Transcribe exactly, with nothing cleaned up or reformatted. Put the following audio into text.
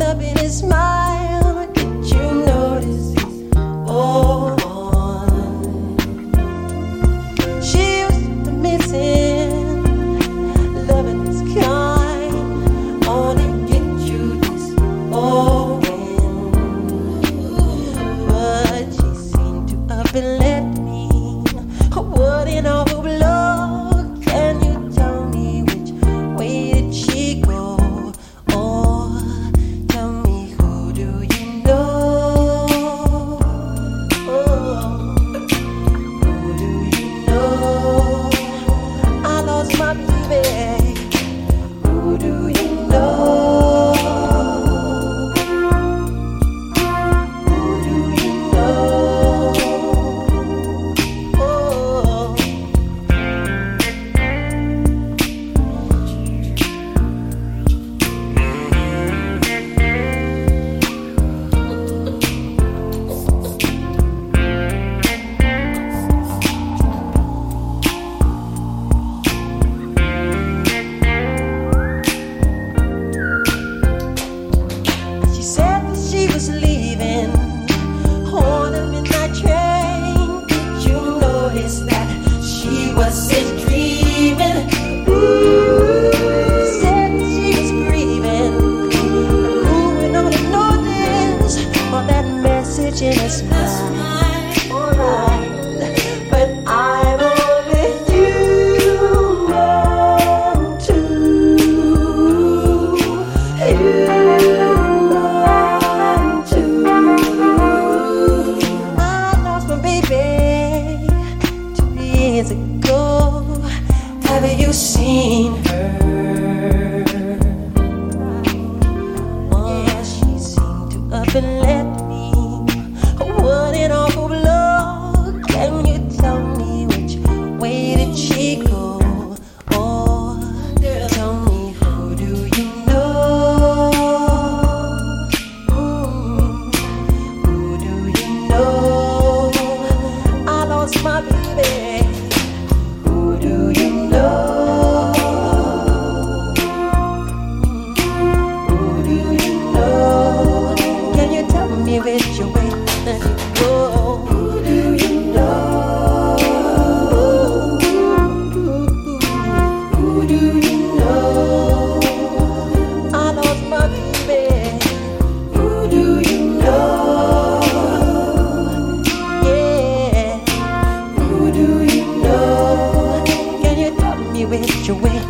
up in his smile. Did you notice he's on? She was missing, loving his kind. Only get you this old, but she seemed to up and let me. What in all the blood? Can you tell me which way did she go? Or tell me, who do you know? Oh, who do you know? I lost my baby. Who do you know? Who do you know? Oh. She said that she was leaving on a midnight train. Did you notice that she wasn't dreaming? Ooh, said that she was grieving. Ooh, and only know this or that message in her smile. Alright, but I'm only human too. Human too. I lost my baby two years ago. Have you seen her? Yeah, she seemed to up and let me. What in awful blood? Can you tell me which way did she go? Or tell me, who do you know? Mm, who do you know? I lost my baby. Who do you know? Who do you know? Can you tell me which way that you go? Who do you know? Who do you know? I lost my baby. Who do you know? Yeah. Who do you know? Can you tell me which way